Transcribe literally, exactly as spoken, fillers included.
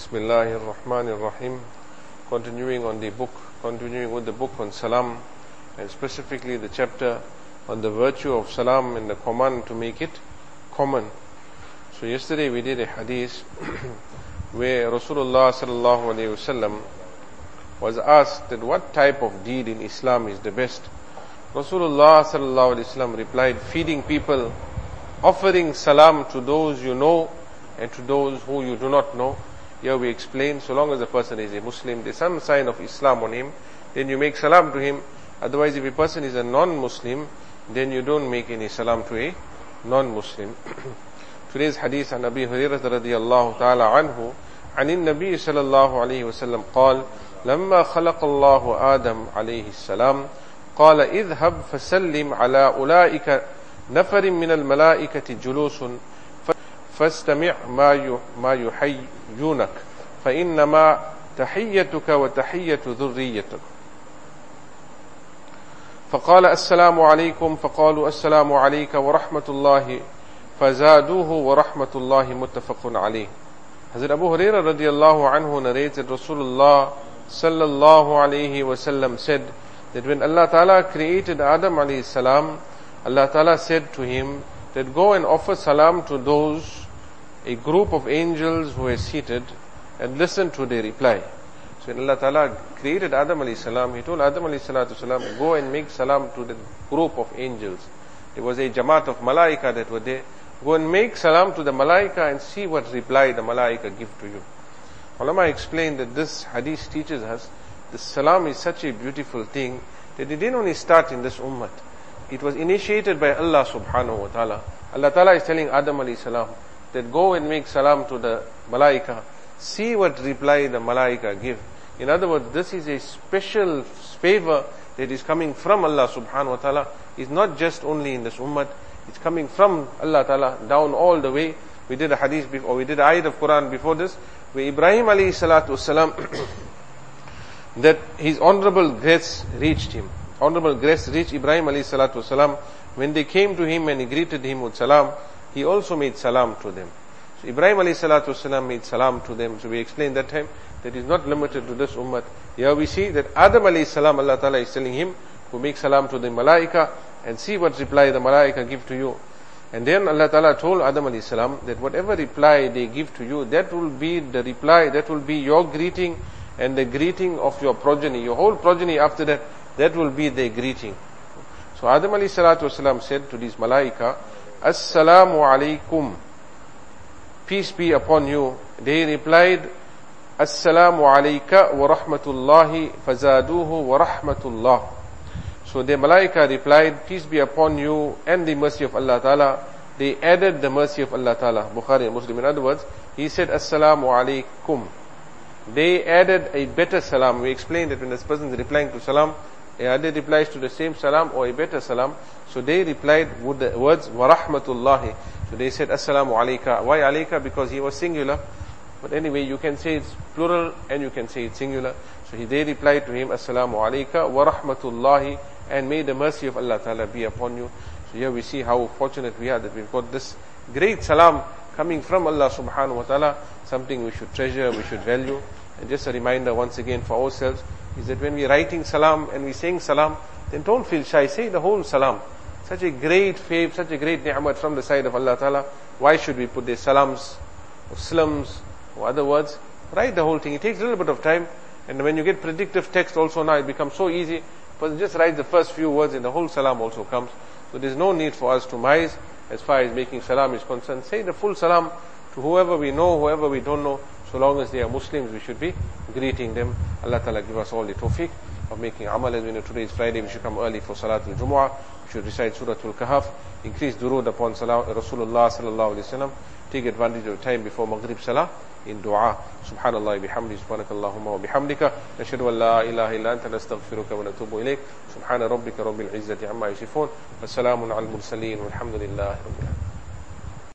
Bismillahir Rahmanir Rahim. Continuing on the book, continuing with the book on Salam, and specifically the chapter on the virtue of Salam and the command to make it common. So yesterday we did a hadith where Rasulullah sallallahu alaihi wasallam was asked that what type of deed in Islam is the best. Rasulullah sallallahu alaihi wasallam replied, feeding people, offering salam to those you know and to those who you do not know. Here we explain, so long as the person is a Muslim, there's some sign of Islam on him, then you make salam to him. Otherwise, if a person is a non-Muslim, then you don't make any salam to a non-Muslim. Today's hadith عن أبي هريرة رضي الله تعالى عنه عن النبي صلى الله عليه وسلم قال لما خلق الله آدم عليه السلام قال اذهب فسلم على أولئك نفر من الملائكة جلوس فاستمع ما ما يحيونك فإنما تحيتك وتحية ذريتك. فقال السلام عليكم فقالوا السلام عليك ورحمة الله فزادوه ورحمة الله متفق عليه. Hazrat Abu Hurairah radiallahu anhu narrates that Rasulullah sallallahu alayhi wasallam said that when Allah Ta'ala created Adam alayhi salam, Allah Ta'ala said to him that go and offer salam to those, a group of angels who are seated, and listen to their reply. So when Allah Ta'ala created Adam alayhi salam, He told Adam alayhi salatu salam, go and make salam to the group of angels. There was a jamaat of malaika that were there. Go and make salam to the malaika and see what reply the malaika give to you. Ulama explained that this hadith teaches us the salam is such a beautiful thing that it didn't only start in this ummah. It was initiated by Allah subhanahu wa ta'ala. Allah Ta'ala is telling Adam alayhi salam that go and make salam to the malaika, see what reply the malaika give. In other words, this is a special favor that is coming from Allah subhanahu wa ta'ala. It's not just only in this ummah, it's coming from Allah Ta'ala down all the way. We did a hadith before, or we did a ayat of Quran before this, where Ibrahim alayhi salatu wasalam, that his honorable grace reached him. Honorable grace reached Ibrahim alayhi salatu wasalam. When they came to him and he greeted him with salam, he also made salam to them. So Ibrahim alayhi salatu wasalam made salam to them. So we explained that time that is not limited to this ummah. Here we see that Adam alayhi salam, Allah Ta'ala is telling him to make salam to the malaika and see what reply the malaika give to you. And then Allah Ta'ala told Adam alayhi salam that whatever reply they give to you, that will be the reply, that will be your greeting and the greeting of your progeny. Your whole progeny after that, that will be their greeting. So Adam alayhi salatu wasalam said to these malaika, Assalamu alaikum, peace be upon you. They replied, Assalamu alayka wa rahmatullahi fazaduhu wa rahmatullah. So the malaika replied, peace be upon you and the mercy of Allah Ta'ala. They added the mercy of Allah Ta'ala. Bukhari and Muslim. In other words, he said, Assalamu alaikum. They added a better salam. We explained that when this person is replying to salam, either replies to the same salam or a better salam. So they replied with the words, wa rahmatullahi. So they said, Assalamu alayka. Why alayka? Because he was singular. But anyway, you can say it's plural and you can say it's singular. So he, they replied to him, Assalamu alayka wa rahmatullahi, and may the mercy of Allah Ta'ala be upon you. So here we see how fortunate we are that we've got this great salam coming from Allah subhanahu wa ta'ala, something we should treasure, we should value. And just a reminder once again for ourselves, is that when we're writing salam and we're saying salam, then don't feel shy, say the whole salam. Such a great favor, such a great ni'mat from the side of Allah Ta'ala. Why should we put the salams, or slams, or other words? Write the whole thing. It takes a little bit of time, and when you get predictive text also now, it becomes so easy. But just write the first few words and the whole salam also comes. So there's no need for us to mize as far as making salam is concerned. Say the full salam to whoever we know, whoever we don't know. So long as they are Muslims, we should be greeting them. Allah Ta'ala give us all the tawfiq of making amal. As we know today is Friday, we should come early for Salatul Jumu'ah. We should recite Suratul Kahf, increase durood upon Salah, Rasulullah sallallahu alayhi wa sallam. Take advantage of time before Maghrib Salah in dua. Subhanallah bihamdi, subhanakallahumma wa bihamdika, nashhadu an la ilaha illa anta nastaghfiruka wa natubu ilayk. Subhana rabbika rabbil izzati amma yasifun. Wa salamun al mursaleen walhamdulillahi rabbil alamin.